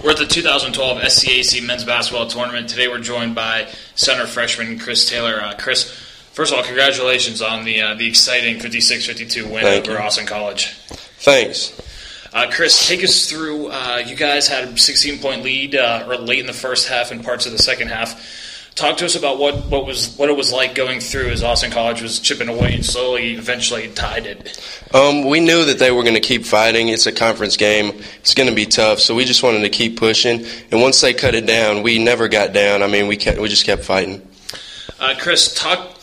We're at the 2012 SCAC men's basketball tournament. Today we're joined by center freshman Chris Taylor. Chris, first of all, congratulations on the exciting 56-52 win over Austin College. Thanks. Chris, take us through. You guys had a 16-point lead late in the first half and parts of the second half. Talk to us about what it was like going through as Austin College was chipping away and slowly, eventually tied it. We knew that they were going to keep fighting. It's a conference game. It's going to be tough, so we just wanted to keep pushing. And once they cut it down, we never got down. I mean, we just kept fighting. Chris, talk.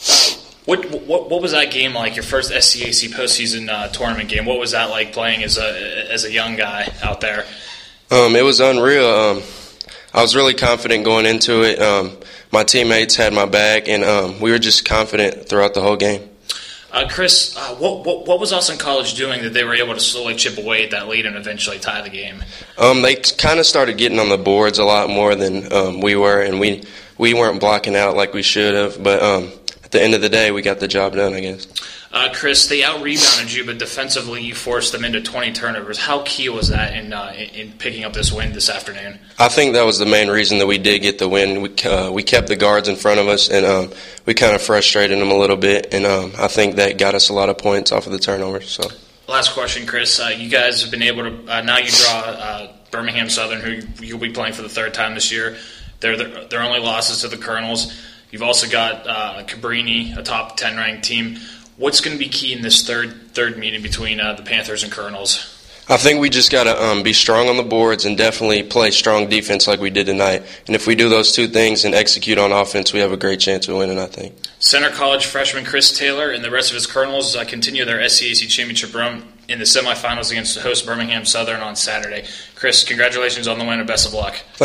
What was that game like? Your first SCAC postseason tournament game. What was that like playing as a young guy out there? It was unreal. I was really confident going into it. My teammates had my back, and we were just confident throughout the whole game. Chris, what was Austin College doing that they were able to slowly chip away at that lead and eventually tie the game? They kind of started getting on the boards a lot more than we were, and we weren't blocking out like we should have. But at the end of the day, we got the job done, I guess. Chris, they out-rebounded you, but defensively you forced them into 20 turnovers. How key was that in picking up this win this afternoon? I think that was the main reason that we did get the win. We kept the guards in front of us, and we kind of frustrated them a little bit, and I think that got us a lot of points off of the turnovers. So, last question, Chris. You guys have been able to now you draw Birmingham Southern, who you'll be playing for the third time this year. Their only losses to the Colonels. You've also got Cabrini, a top 10 ranked team. What's going to be key in this third meeting between the Panthers and Colonels? I think we just got to be strong on the boards and definitely play strong defense like we did tonight. And if we do those two things and execute on offense, we have a great chance of winning, I think. Center College freshman Chris Taylor and the rest of his Colonels continue their SCAC championship run in the semifinals against the host Birmingham Southern on Saturday. Chris, congratulations on the win and best of luck.